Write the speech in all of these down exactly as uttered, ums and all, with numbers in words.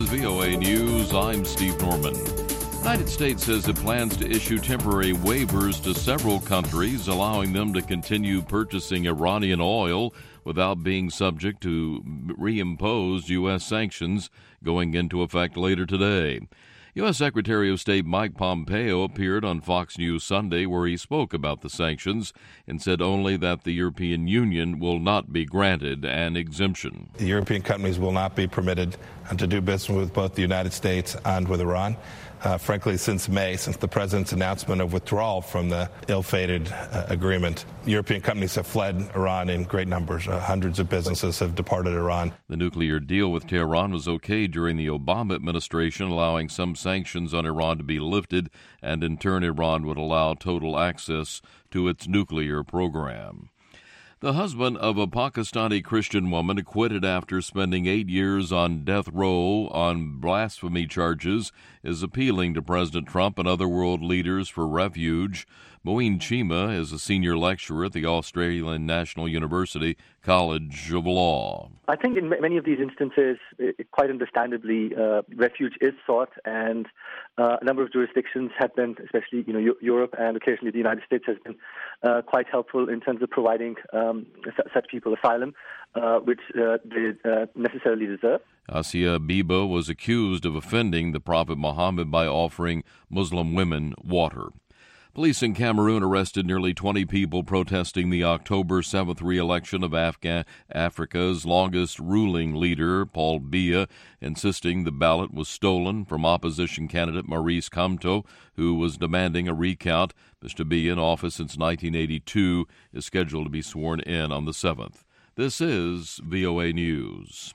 V O A News, I'm Steve Norman. The United States says it plans to issue temporary waivers to several countries, allowing them to continue purchasing Iranian oil without being subject to reimposed U S sanctions going into effect later today. U S. Secretary of State Mike Pompeo appeared on Fox News Sunday where he spoke about the sanctions and said only that the European Union will not be granted an exemption. The European companies will not be permitted to do business with both the United States and with Iran. Uh, frankly, since May, since the president's announcement of withdrawal from the ill-fated uh, agreement, European companies have fled Iran in great numbers. Uh, hundreds of businesses have departed Iran. The nuclear deal with Tehran was okay during the Obama administration, allowing some sanctions on Iran to be lifted, and in turn Iran would allow total access to its nuclear program. The husband of a Pakistani Christian woman acquitted after spending eight years on death row on blasphemy charges is appealing to President Trump and other world leaders for refuge. Moeen Chima is a senior lecturer at the Australian National University College of Law. I think in many of these instances, it, quite understandably, uh, refuge is sought, and uh, a number of jurisdictions have been, especially you know Europe and occasionally the United States, has been uh, quite helpful in terms of providing um, such people asylum, uh, which uh, they uh, necessarily deserve. Asia Biba was accused of offending the Prophet Muhammad by offering Muslim women water. Police in Cameroon arrested nearly twenty people protesting the October seventh re-election of Afghan, Africa's longest ruling leader, Paul Biya, insisting the ballot was stolen from opposition candidate Maurice Kamto, who was demanding a recount. Mister Biya, in office since nineteen eighty-two, is scheduled to be sworn in on the seventh. This is V O A News.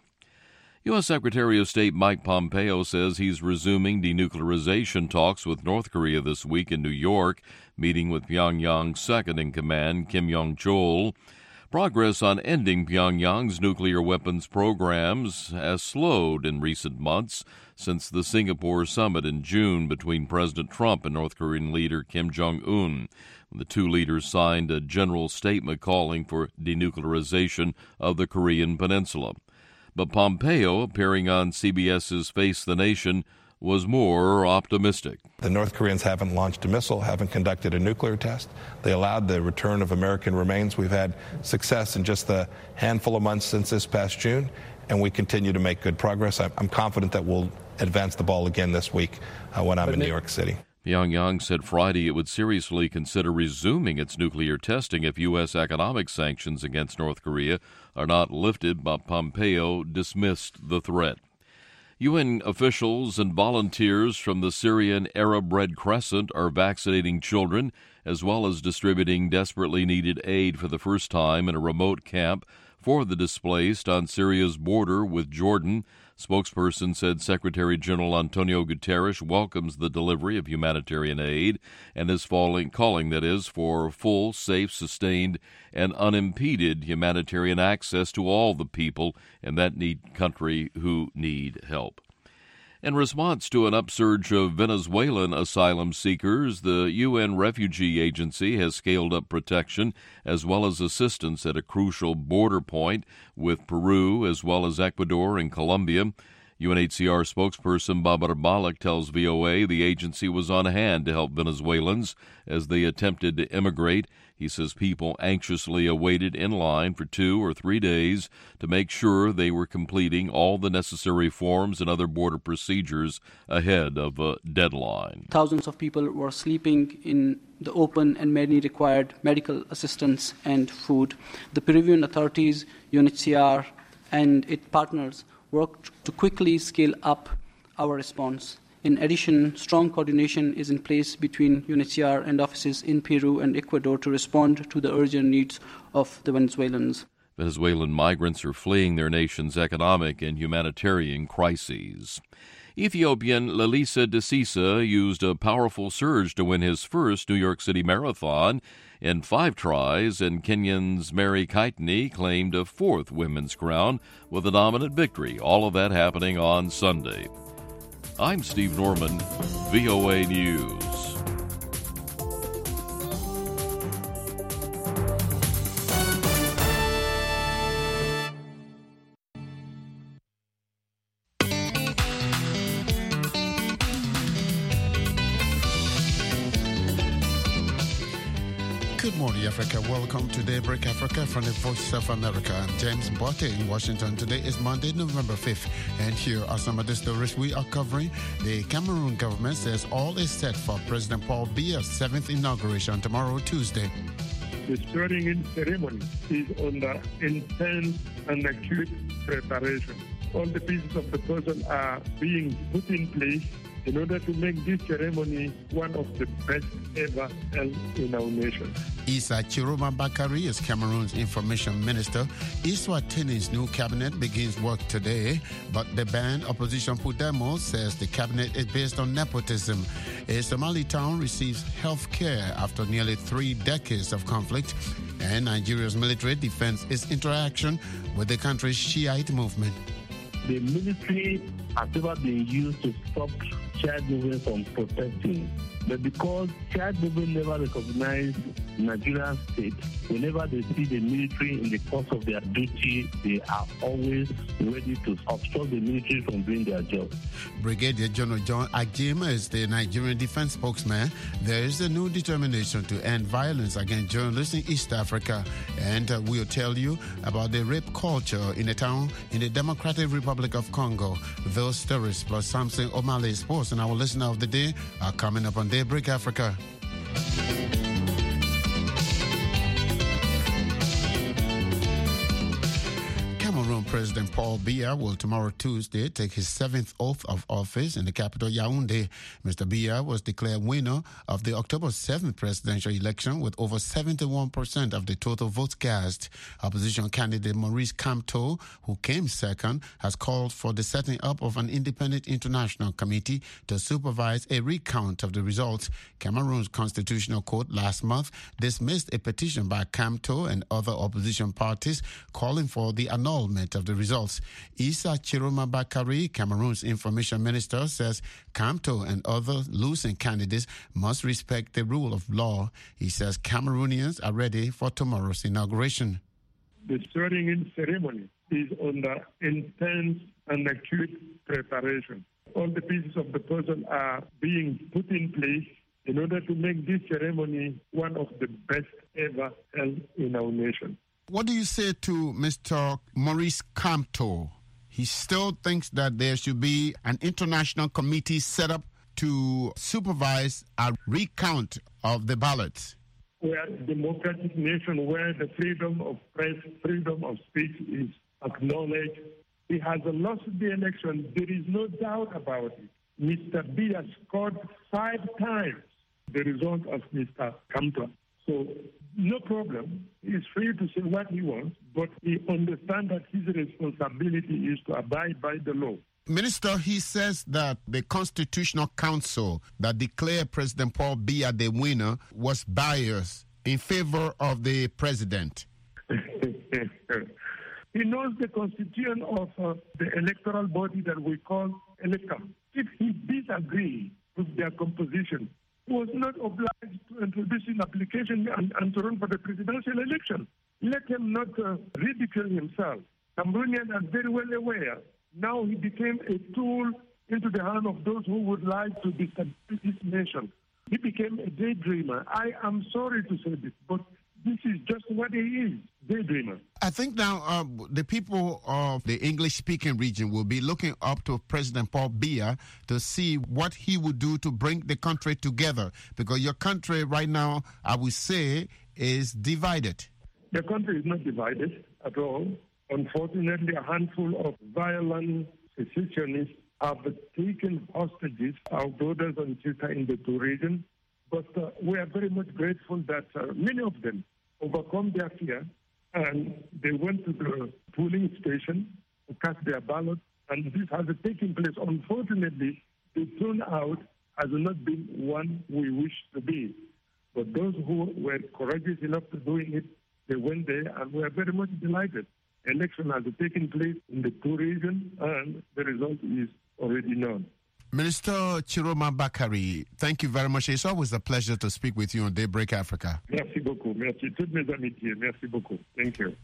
U S. Secretary of State Mike Pompeo says he's resuming denuclearization talks with North Korea this week in New York, meeting with Pyongyang's second-in-command, Kim Yong-chol. Progress on ending Pyongyang's nuclear weapons programs has slowed in recent months since the Singapore summit in June between President Trump and North Korean leader Kim Jong-un. The two leaders signed a general statement calling for denuclearization of the Korean peninsula. But Pompeo, appearing on C B S's Face the Nation, was more optimistic. The North Koreans haven't launched a missile, haven't conducted a nuclear test. They allowed the return of American remains. We've had success in just the handful of months since this past June, and we continue to make good progress. I'm confident that we'll advance the ball again this week uh, when I'm in New York City. Pyongyang said Friday it would seriously consider resuming its nuclear testing if U S economic sanctions against North Korea are not lifted, but Pompeo dismissed the threat. U N officials and volunteers from the Syrian Arab Red Crescent are vaccinating children as well as distributing desperately needed aid for the first time in a remote camp for the displaced on Syria's border with Jordan. Spokesperson said Secretary General Antonio Guterres welcomes the delivery of humanitarian aid and is falling, calling, that is, for full, safe, sustained, and unimpeded humanitarian access to all the people in that need country who need help. In response to an upsurge of Venezuelan asylum seekers, the U N Refugee Agency has scaled up protection as well as assistance at a crucial border point with Peru as well as Ecuador and Colombia. U N H C R spokesperson Babar Malik tells V O A the agency was on hand to help Venezuelans as they attempted to immigrate. He says people anxiously awaited in line for two or three days to make sure they were completing all the necessary forms and other border procedures ahead of a deadline. Thousands of people were sleeping in the open and many required medical assistance and food. The Peruvian authorities, U N H C R, and its partners worked to quickly scale up our response. In addition, strong coordination is in place between U N H C R and offices in Peru and Ecuador to respond to the urgent needs of the Venezuelans. Venezuelan migrants are fleeing their nation's economic and humanitarian crises. Ethiopian Lelisa Desisa used a powerful surge to win his first New York City Marathon in five tries, and Kenyan's Mary Keitany claimed a fourth women's crown with a dominant victory. All of that happening on Sunday. I'm Steve Norman, V O A News. Good morning, Africa. Welcome to Daybreak Africa from the Voice of America. I'm James Botte in Washington. Today is Monday, November fifth, and here are some of the stories we are covering. The Cameroon government says all is set for President Paul Biya's seventh inauguration tomorrow, Tuesday. The swearing-in ceremony is under intense and acute preparation. All the pieces of the puzzle are being put in place in order to make this ceremony one of the best ever held in our nation. Issa Chiroma Bakari is Cameroon's information minister. Eswatini's new cabinet begins work today, but the banned opposition Podemos says the cabinet is based on nepotism. A Somali town receives health care after nearly three decades of conflict, and Nigeria's military defends its interaction with the country's Shiite movement. The military has never been used to stop child movement from protesting. But because child movement never recognized Nigerian state, whenever they see the military in the course of their duty, they are always ready to obstruct the military from doing their job. Brigadier General John Ajim is the Nigerian defense spokesman. There is a new determination to end violence against journalists in East Africa. And uh, we'll tell you about the rape culture in a town in the Democratic Republic of Congo. Those stories plus Samson O'Malley Sports and our listener of the day are coming up on Daybreak Africa. Cameroon President Paul Biya will tomorrow Tuesday take his seventh oath of office in the capital Yaoundé. Mister Biya was declared winner of the October seventh presidential election with over seventy-one percent of the total votes cast. Opposition candidate Maurice Kamto, who came second, has called for the setting up of an independent international committee to supervise a recount of the results. Cameroon's constitutional court last month dismissed a petition by Kamto and other opposition parties calling for the annulment of the results. Issa Chiroma Bakari, Cameroon's information minister, says Kamto and other losing candidates must respect the rule of law. He says Cameroonians are ready for tomorrow's inauguration. The swearing-in ceremony is under intense and acute preparation. All the pieces of the puzzle are being put in place in order to make this ceremony one of the best ever held in our nation. What do you say to Mister Maurice Kamto? He still thinks that there should be an international committee set up to supervise a recount of the ballots. We are a democratic nation where the freedom of press, freedom of speech is acknowledged. He has lost the election. There is no doubt about it. Mister Biya scored five times the result of Mister Kamto. So, no problem. He's free to say what he wants, but he understands that his responsibility is to abide by the law. Minister, he says that the Constitutional Council that declared President Paul Biya the winner was biased in favor of the president. He knows the constitution of uh, the electoral body that we call electoral. If he disagrees with their composition, was not obliged to introduce an application and, and to run for the presidential election. Let him not uh, ridicule himself. Cameroonians are very well aware. Now he became a tool into the hand of those who would like to destabilize this nation. He became a daydreamer. I am sorry to say this, but this is just what he is, daydreamer. I think now uh, the people of the English-speaking region will be looking up to President Paul Biya to see what he would do to bring the country together, because your country right now, I would say, is divided. The country is not divided at all. Unfortunately, a handful of violent secessionists have taken hostages our brothers and sisters in the two regions. But uh, we are very much grateful that uh, many of them overcome their fear and they went to the polling station to cast their ballot, and this has taken place. Unfortunately, the turnout has not been one we wish to be. But those who were courageous enough to doing it, they went there, and we are very much delighted. Election has taken place in the two regions, and the result is already known. Minister Chiroma Bakari, thank you very much. It's always a pleasure to speak with you on Daybreak Africa. Merci beaucoup. Merci. Toutes mes amitiés. Merci beaucoup. Thank you.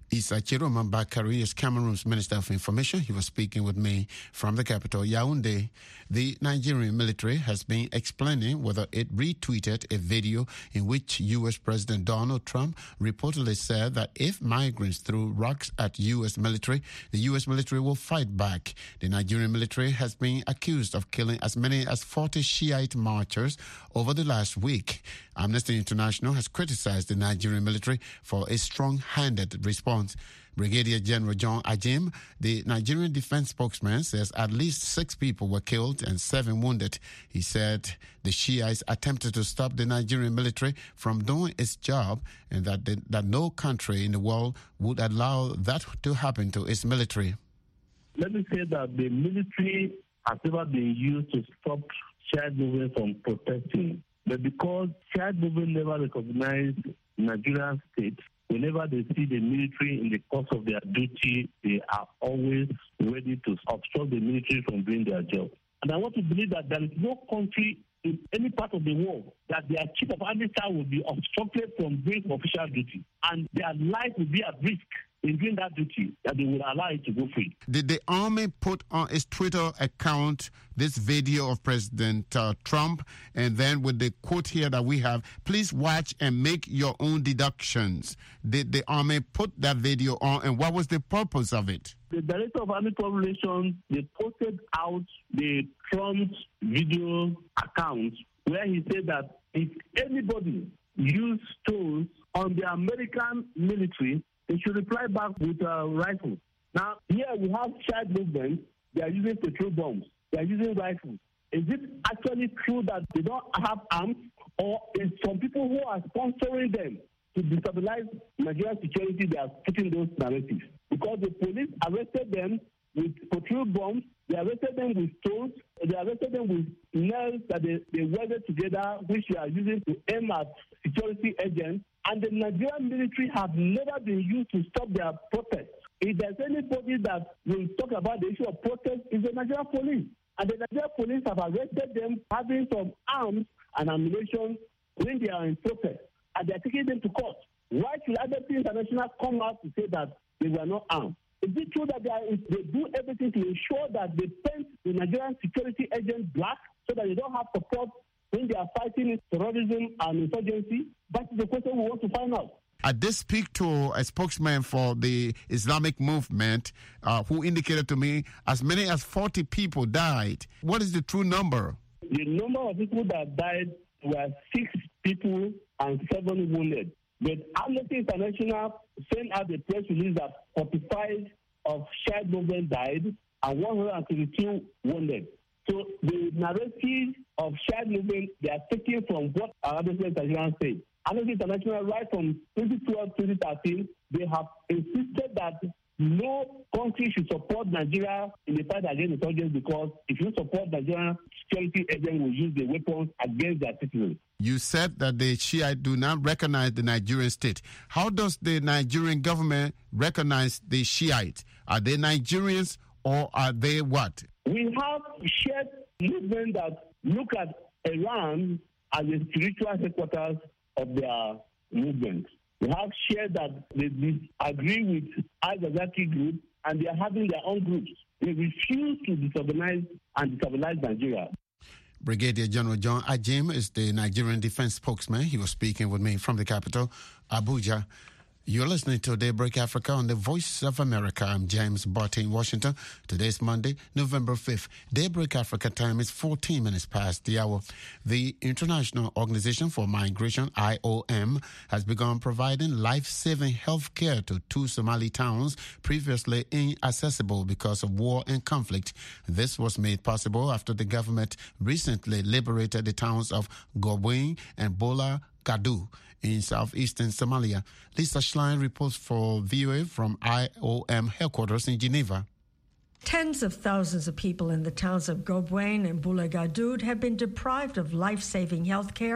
Issa Chiroma Bakari is Cameroon's Minister of Information. He was speaking with me from the capital, Yaoundé. The Nigerian military has been explaining whether it retweeted a video in which U S President Donald Trump reportedly said that if migrants threw rocks at U S military, the U S military will fight back. The Nigerian military has been accused of killing as many as forty Shiite marchers over the last week. Amnesty International has criticized the Nigerian military for a strong-handed response. Brigadier General John Ajim, the Nigerian defense spokesman, says at least six people were killed and seven wounded. He said the Shiites attempted to stop the Nigerian military from doing its job and that, the, that no country in the world would allow that to happen to its military. Let me say that the military has never been used to stop Shiite movement from protesting. But because Shiite movement never recognized Nigerian state, whenever they see the military in the course of their duty, they are always ready to obstruct the military from doing their job. And I want to believe that there is no country in any part of the world that their chief of army staff will be obstructed from doing official duty, and their life will be at risk in doing that duty, that they will allow it to go free. Did the army put on its Twitter account this video of President uh, Trump, and then with the quote here that we have, please watch and make your own deductions? Did the army put that video on, and what was the purpose of it? The Director of Army Relations, they posted out the Trump's video account where he said that if anybody used stones on the American military, they should reply back with a rifle. Now, here we have Shiite movement. They are using petrol bombs. They are using rifles. Is it actually true that they don't have arms, or is some people who are sponsoring them to destabilize Nigerian security, they are putting those narratives? Because the police arrested them with petrol bombs, they arrested them with stones, they arrested them with nails that they, they welded together, which they are using to aim at security agents. And the Nigerian military have never been used to stop their protests. If there's anybody that will talk about the issue of protest, it's the Nigerian police. And the Nigerian police have arrested them having some arms and ammunition when they are in protest. And they're taking them to court. Why should Amnesty International come out to say that they were not armed? Is it true that they, are, they do everything to ensure that they paint the Nigerian security agents black so that they don't have support when they are fighting terrorism and insurgency? That is the question we want to find out. I did speak to a spokesman for the Islamic movement uh, who indicated to me as many as forty people died. What is the true number? The number of people that died were six people and seven wounded. But Amnesty International sent out a press release that forty-five of Shiite movement died and one hundred twenty-two wounded. So the narrative of Shiite movement, they are taken from what Amnesty International said. Amnesty International, right from twenty twelve to twenty thirteen, they have insisted that no country should support Nigeria in the fight against insurgents, because if you support Nigeria, security agents will use the weapons against their citizens. You said that the Shiite do not recognize the Nigerian state. How does the Nigerian government recognize the Shiite? Are they Nigerians or are they what? We have shared movement that look at Iran as a spiritual headquarters of their movement. We have shared that they disagree with Al-Zawahiri group, and they are having their own groups. They refuse to disorganize and destabilize Nigeria. Brigadier General John Ajim is the Nigerian defense spokesman. He was speaking with me from the capital, Abuja. You're listening to Daybreak Africa on the Voice of America. I'm James Barty in Washington. Today's Monday, November fifth. Daybreak Africa time is fourteen minutes past the hour. The International Organization for Migration, I O M, has begun providing life-saving health care to two Somali towns previously inaccessible because of war and conflict. This was made possible after the government recently liberated the towns of Gobwin and Bola Gadu in southeastern Somalia. Lisa Schlein reports for V O A from I O M headquarters in Geneva. Tens of thousands of people in the towns of Gobwin and Boula Gadoud have been deprived of life-saving health care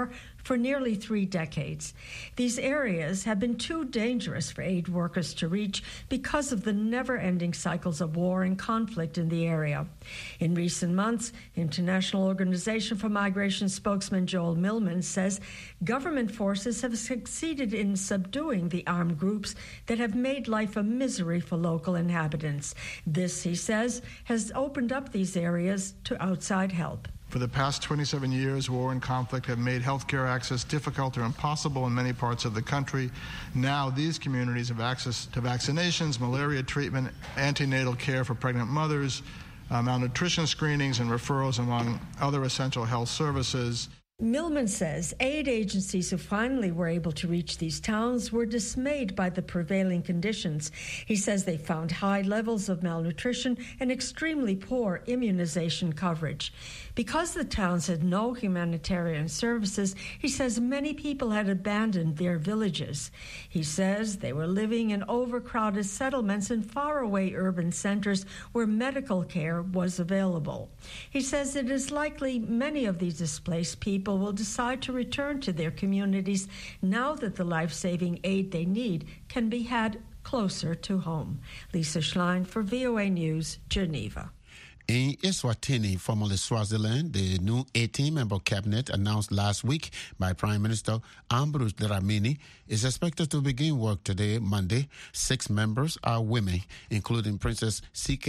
for nearly three decades. These areas have been too dangerous for aid workers to reach because of the never-ending cycles of war and conflict in the area. In recent months, International Organization for Migration spokesman Joel Millman says government forces have succeeded in subduing the armed groups that have made life a misery for local inhabitants. This, he says, has opened up these areas to outside help. For the past twenty-seven years, war and conflict have made healthcare access difficult or impossible in many parts of the country. Now these communities have access to vaccinations, malaria treatment, antenatal care for pregnant mothers, uh, malnutrition screenings and referrals, among other essential health services. Millman says aid agencies who finally were able to reach these towns were dismayed by the prevailing conditions. He says they found high levels of malnutrition and extremely poor immunization coverage. Because the towns had no humanitarian services, he says many people had abandoned their villages. He says they were living in overcrowded settlements in faraway urban centers where medical care was available. He says it is likely many of these displaced people will decide to return to their communities now that the life-saving aid they need can be had closer to home. Lisa Schlein for V O A News, Geneva. In Eswatini, formerly Swaziland, the new eighteen-member cabinet announced last week by Prime Minister Ambrose Dlamini is expected to begin work today, Monday. Six members are women, including Princess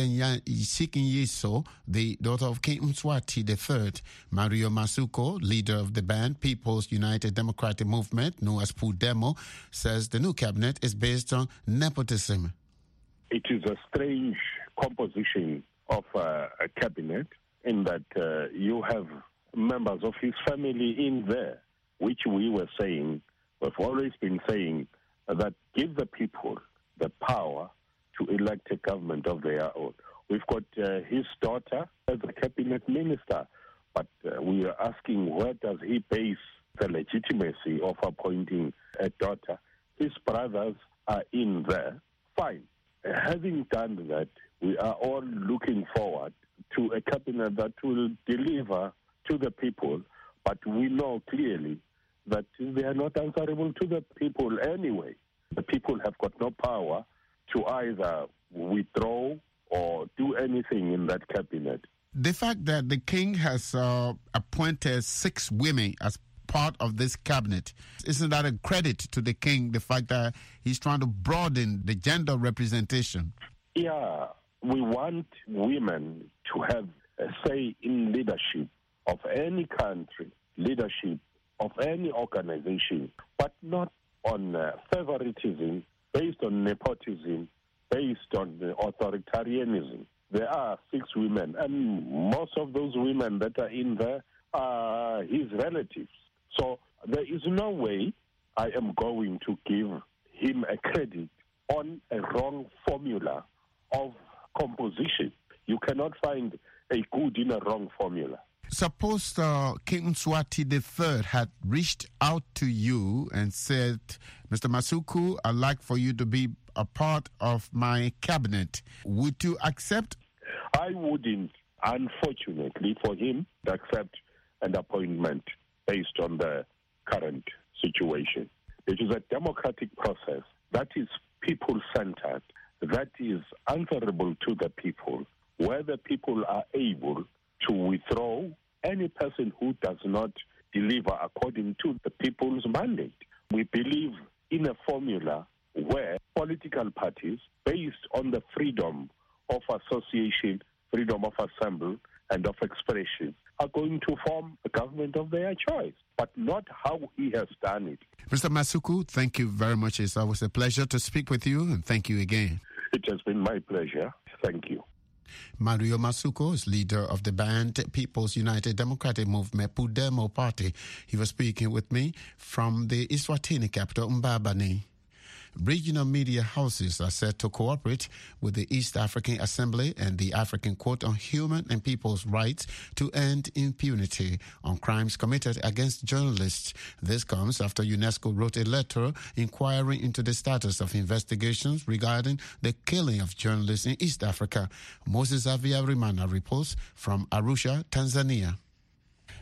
Sikinyeso, the daughter of King Mswati the third. Mario Masuko, leader of the band People's United Democratic Movement, known as PUDEMO, says the new cabinet is based on nepotism. It is a strange composition of uh, a cabinet in that uh, you have members of his family in there, which we were saying, we've always been saying, uh, that give the people the power to elect a government of their own. We've got uh, his daughter as a cabinet minister, but uh, we are asking where does he base the legitimacy of appointing a daughter? His brothers are in there, fine. Uh, having done that, we are all looking forward to a cabinet that will deliver to the people, but we know clearly that they are not answerable to the people anyway. The people have got no power to either withdraw or do anything in that cabinet. The fact that the king has uh, appointed six women as part of this cabinet, isn't that a credit to the king, the fact that he's trying to broaden the gender representation? Yeah. We want women to have a say in leadership of any country, leadership of any organization, but not on uh, favoritism, based on nepotism, based on uh, authoritarianism. There are six women, and most of those women that are in there are his relatives. So there is no way I am going to give him a credit on a wrong formula of composition. You cannot find a good in a wrong formula. Suppose uh, King Mswati the third had reached out to you and said, Mister Masuku, I'd like for you to be a part of my cabinet. Would you accept? I wouldn't, unfortunately for him, accept an appointment based on the current situation. It is a democratic process that is people-centered, that is answerable to the people, where the people are able to withdraw any person who does not deliver according to the people's mandate. We believe in a formula where political parties, based on the freedom of association, freedom of assembly, and of expression, are going to form a government of their choice, but not how he has done it. Mister Masuku, thank you very much. It's always a pleasure to speak with you, and thank you again. It has been my pleasure. Thank you. Mario Masuko is leader of the band People's United Democratic Movement, PUDEMO Party. He was speaking with me from the Eswatini capital, Mbabane. Regional media houses are set to cooperate with the East African Assembly and the African Court on Human and People's Rights to end impunity on crimes committed against journalists. This comes after UNESCO wrote a letter inquiring into the status of investigations regarding the killing of journalists in East Africa. Moses Avia Rimana reports from Arusha, Tanzania.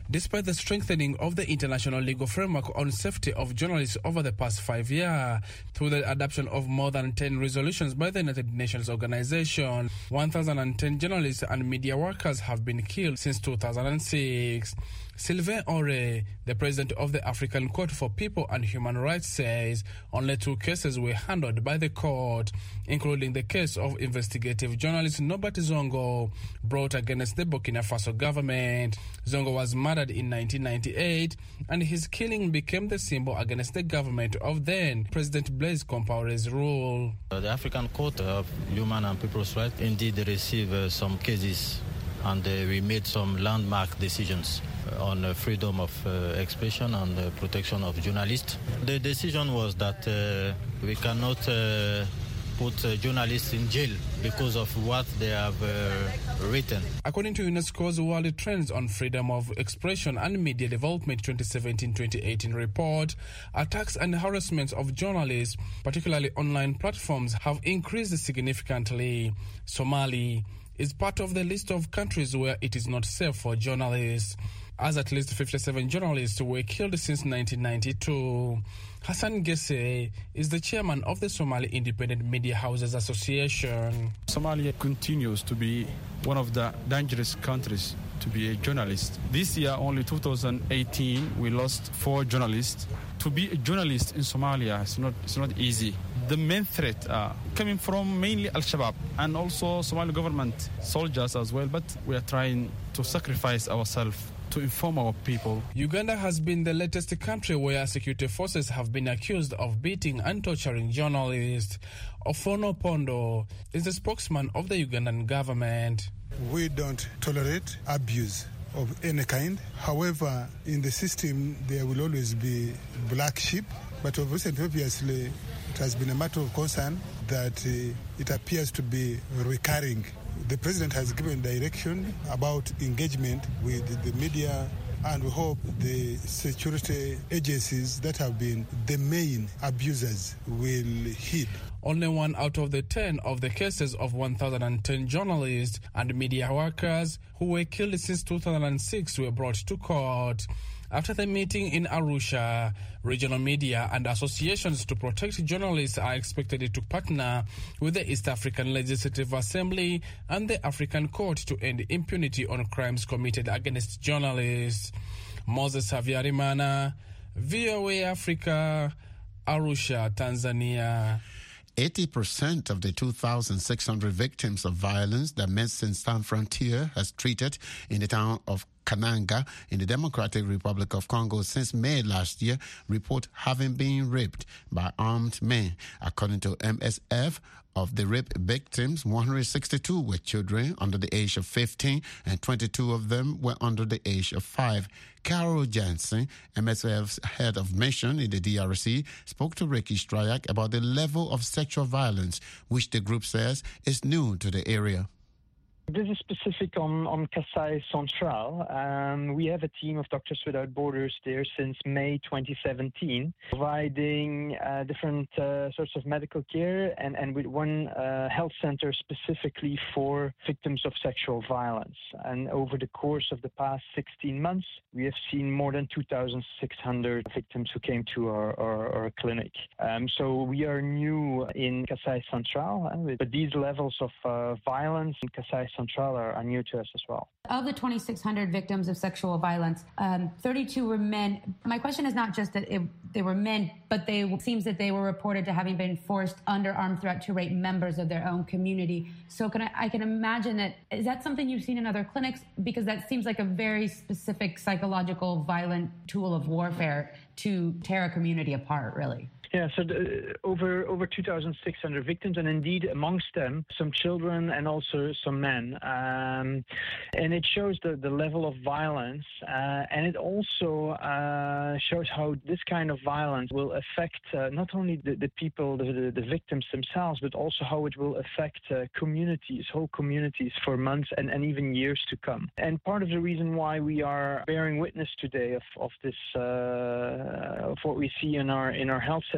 Despite the strengthening of the international legal framework on safety of journalists over the past five years, through the adoption of more than ten resolutions by the United Nations Organization, one thousand ten journalists and media workers have been killed since two thousand six. Sylvain Ore, the president of the African Court for People and Human Rights, says only two cases were handled by the court, including the case of investigative journalist Norbert Zongo, brought against the Burkina Faso government. Zongo was murdered in nineteen ninety-eight, and his killing became the symbol against the government of then President Blaise Compaore's rule. The African Court of Human and People's Rights indeed received uh, some cases, and uh, we made some landmark decisions on uh, freedom of uh, expression and uh, protection of journalists. The decision was that uh, we cannot uh, put uh, journalists in jail because of what they have uh, written. According to UNESCO's World Trends on Freedom of Expression and Media Development twenty seventeen twenty eighteen report, attacks and harassments of journalists, particularly online platforms, have increased significantly. Somalia is part of the list of countries where it is not safe for journalists, as at least fifty-seven journalists were killed since nineteen ninety-two. Hassan Gesse is the chairman of the Somali Independent Media Houses Association. Somalia continues to be one of the dangerous countries to be a journalist. This year, only two thousand eighteen, we lost four journalists. To be a journalist in Somalia is not, it's not easy. The main threat uh, coming from mainly Al-Shabaab and also Somali government soldiers as well, but we are trying to sacrifice ourselves to inform our people. Uganda has been the latest country where security forces have been accused of beating and torturing journalists. Ofono Pondo is the spokesman of the Ugandan government. We don't tolerate abuse of any kind. However, in the system, there will always be black sheep. But of recent, obviously, it has been a matter of concern that uh, it appears to be recurring. The president has given direction about engagement with the media, and we hope the security agencies that have been the main abusers will heed. Only one out of the ten of the cases of one thousand ten journalists and media workers who were killed since two thousand six were brought to court. After the meeting in Arusha, regional media and associations to protect journalists are expected to partner with the East African Legislative Assembly and the African Court to end impunity on crimes committed against journalists. Moses Havyarimana, V O A Africa, Arusha, Tanzania. eighty percent of the two thousand six hundred victims of violence that Médecins Sans Frontières has treated in the town of Kananga in the Democratic Republic of Congo since May last year report having been raped by armed men. According to M S F, of the rape victims, one hundred sixty-two were children under the age of fifteen and twenty-two of them were under the age of five. Carol Jansen, M S F's head of mission in the D R C, spoke to Ricky Strayak about the level of sexual violence, which the group says is new to the area. This is specific on, on Kasai Central. Um, we have a team of Doctors Without Borders there since May twenty seventeen, providing uh, different uh, sorts of medical care and, and with one uh, health center specifically for victims of sexual violence. And over the course of the past sixteen months, we have seen more than two thousand six hundred victims who came to our, our, our clinic. Um, so we are new in Kasai Central, uh, but these levels of uh, violence in Kasai Central are, are new to us as well. Of the twenty-six hundred victims of sexual violence, um, thirty-two were men. My question is not just that it, they were men, but they, it seems that they were reported to having been forced under armed threat to rape members of their own community. So can I, I can imagine that, is that something you've seen in other clinics? Because that seems like a very specific psychological, violent tool of warfare to tear a community apart, really. Yeah, so the, over over two thousand six hundred victims, and indeed amongst them some children and also some men. Um, and it shows the, the level of violence, uh, and it also uh, shows how this kind of violence will affect uh, not only the, the people, the, the, the victims themselves, but also how it will affect uh, communities, whole communities for months and, and even years to come. And part of the reason why we are bearing witness today of, of this, uh, of what we see in our in our health center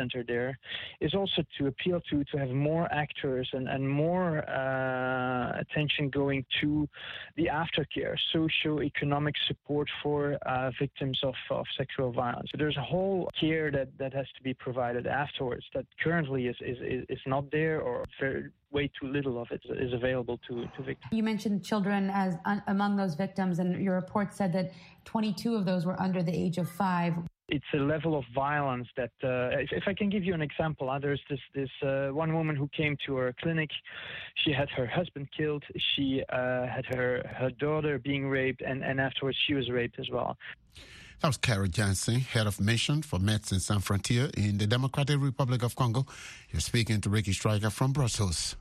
center there is also to appeal to to have more actors and, and more uh, attention going to the aftercare, socio-economic support for uh, victims of, of sexual violence. So there's a whole care that, that has to be provided afterwards that currently is, is, is not there, or very, way too little of it is available to, to victims. You mentioned children as un- among those victims, and your report said that twenty-two of those were under the age of five. It's a level of violence that, uh, if, if I can give you an example, uh, there's this, this uh, one woman who came to our clinic. She had her husband killed. She uh, had her, her daughter being raped, and, and afterwards she was raped as well. That was Carol Jansen, head of mission for Médecins Sans Frontières in the Democratic Republic of Congo. You're speaking to Ricky Stryker from Brussels.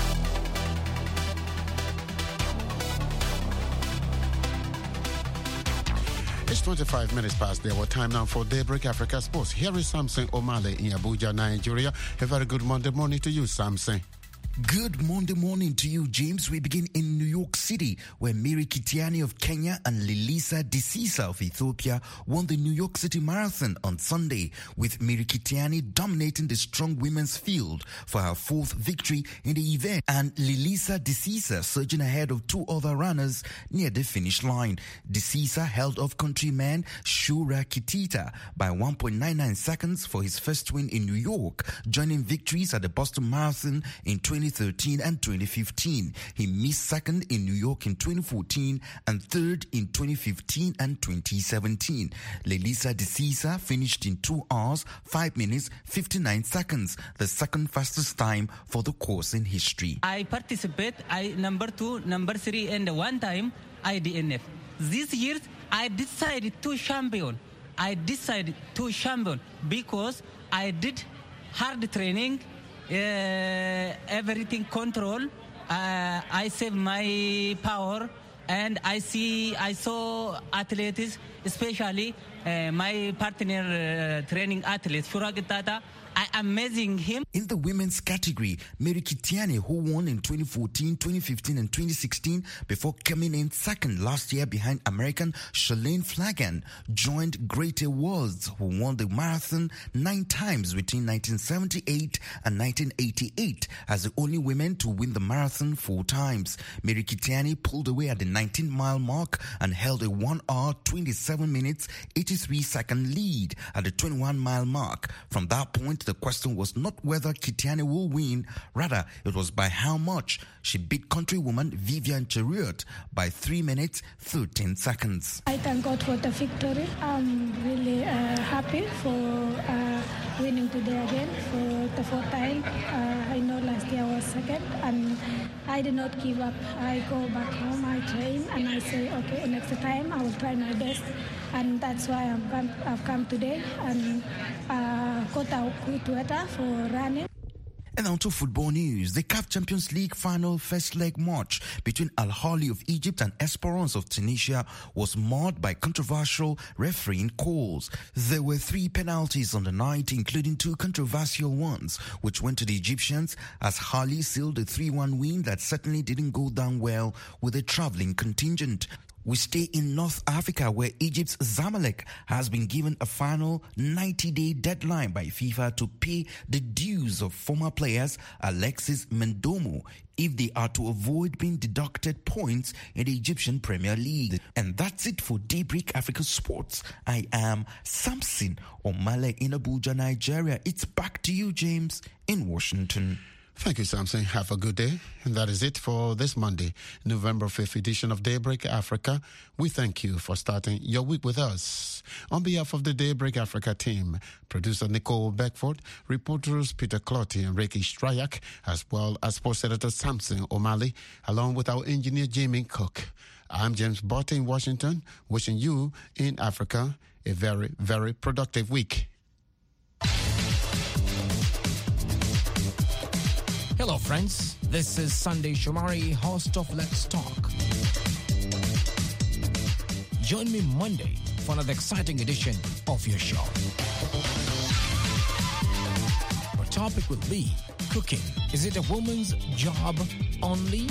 It's twenty-five minutes past the hour. Time now for Daybreak Africa Sports. Here is Samson O'Malley in Abuja, Nigeria. A very good Monday morning to you, Samson. Good Monday morning to you, James. We begin in New York City, where Mary Kitiani of Kenya and Lelisa Disisa of Ethiopia won the New York City Marathon on Sunday, with Mary Kitiani dominating the strong women's field for her fourth victory in the event, and Lelisa Disisa surging ahead of two other runners near the finish line. Disisa held off countryman Shura Kitita by one point nine nine seconds for his first win in New York, joining victories at the Boston Marathon in twenty thirteen and twenty fifteen. He missed second in New York in twenty fourteen and third in twenty fifteen and twenty seventeen. Lelisa Disisa finished in two hours, five minutes, fifty-nine seconds, the second fastest time for the course in history. I participate, I number two, number three, and one time I D N F. This year I decided to champion. I decided to champion because I did hard training, Uh, everything control. Uh, I save my power, and I see I saw athletes, especially uh, my partner uh, training athlete Shura Kitata. I amazing him. In the women's category, Mary Kitiani, who won in twenty fourteen, twenty fifteen, and twenty sixteen before coming in second last year behind American Shalane Flanagan, joined Greater Worlds, who won the marathon nine times between nineteen seventy-eight and nineteen eighty-eight, as the only women to win the marathon four times. Mary Kitiani pulled away at the nineteen-mile mark and held a one hour, twenty-seven minutes, eighty-three second lead at the twenty-one-mile mark. From that point, the question was not whether Kitiani will win, rather it was by how much. She beat countrywoman Vivian Cheruiyot by three minutes, thirteen seconds. I thank God for the victory. I'm really uh, happy for uh, winning today again for the fourth time. Uh, I know last year I was second, and I did not give up. I go back home, I train, and I say, okay, next time I will try my best. And that's why I've come, I've come today and uh, got out Twitter for running. And on to football news. The C A F Champions League final first leg match between Al Ahly of Egypt and Esperance of Tunisia was marred by controversial refereeing calls. There were three penalties on the night, including two controversial ones, which went to the Egyptians as Ahly sealed a three one win that certainly didn't go down well with a travelling contingent. We stay in North Africa, where Egypt's Zamalek has been given a final ninety-day deadline by FIFA to pay the dues of former players Alexis Mendomo if they are to avoid being deducted points in the Egyptian Premier League. And that's it for Daybreak Africa Sports. I am Samson O'Malley in Abuja, Nigeria. It's back to you, James, in Washington. Thank you, Samson. Have a good day. And that is it for this Monday, November fifth edition of Daybreak Africa. We thank you for starting your week with us. On behalf of the Daybreak Africa team, producer Nicole Beckford, reporters Peter Clotty and Ricky Stryak, as well as sports editor Samson O'Malley, along with our engineer Jamie Cook. I'm James Botte in Washington, wishing you in Africa a very, very productive week. Hello, friends. This is Sunday Shomari, host of Let's Talk. Join me Monday for another exciting edition of your show. Our topic will be cooking. Is it a woman's job only?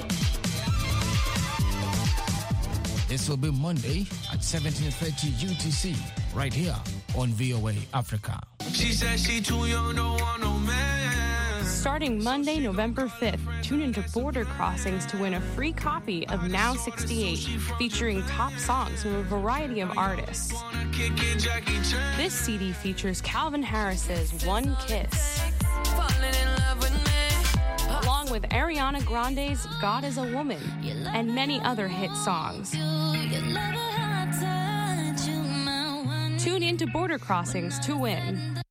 This will be Monday at seventeen thirty U T C, right here on V O A Africa. She said she too young, don't want no man. Starting Monday, November fifth, tune into Border Crossings to win a free copy of Now sixty-eight, featuring top songs from a variety of artists. This C D features Calvin Harris's One Kiss, along with Ariana Grande's God is a Woman, and many other hit songs. Tune in to Border Crossings to win.